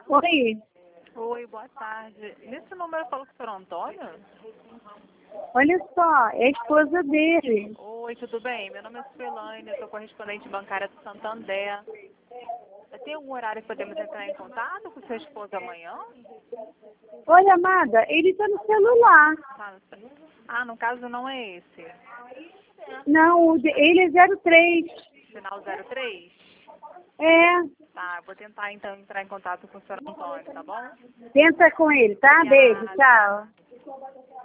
Oi, Oi, boa tarde. Nesse número eu falo com o senhor Antônio? olha só, é a esposa dele. Oi, tudo bem? Meu nome é Suelane, eu sou correspondente bancária do Santander. Tem algum horário que podemos entrar em contato com sua esposa amanhã? Olha, amada, ele tá no celular. Tá. Ah, no caso não é esse. Não, ele é 03. Final 03? É, Tá, eu vou tentar então entrar em contato com o senhor Antônio, tá bom? tenta com ele, tá? Beijo, Obrigada. tchau.